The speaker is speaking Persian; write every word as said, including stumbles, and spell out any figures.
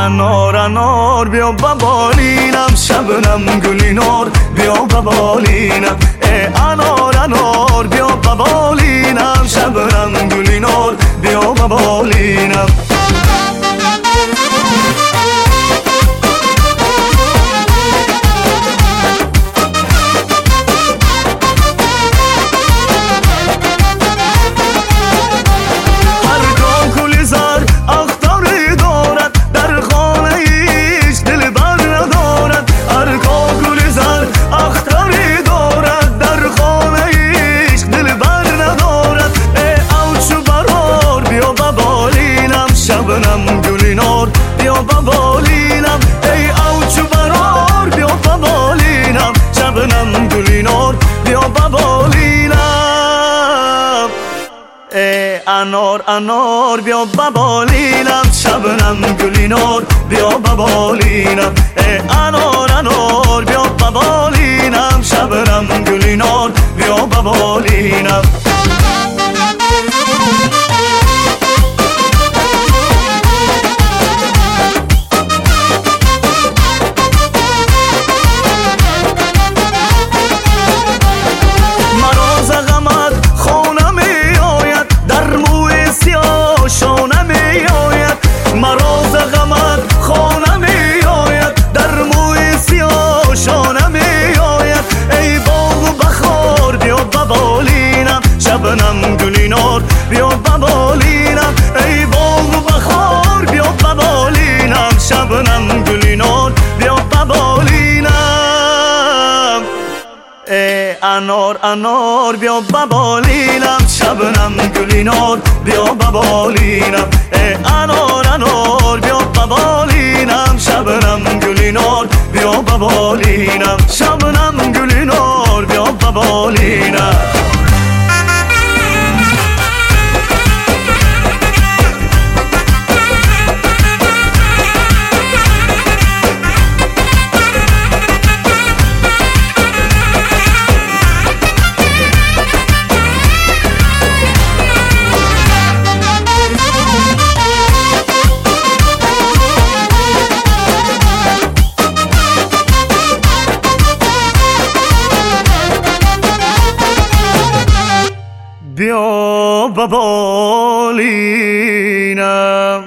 انار انار بیا ببالینم، شبنم گلینار بیا ببالینم. ای انار انار بیا ببالینم، شبنم گلینار بیا ببالینم. شبنم گلینار بیا ببالینم، ای اوچو برار بیا ببالینم، شبنم گلینار بیا ببالینم. ای انار انار بیا ببالینم، شبنم گلینار بیا ببالینم. ای انار انار بیا ببالینم، شبنم گلینار بیا ببالینم. شبنم گلینار بیا ببالینم، ای باغ و بخار بیا ببالینم، شبنم گلینار بیا ببالینم. ای انار انار بیا ببالینم، شبنم گلینار بیا ببالینم. ای انار انار بیا ببالینم، شبنم گلینار بیا ببالینم، شبنم گلینار بیا ببالینم. بیا ببالینم.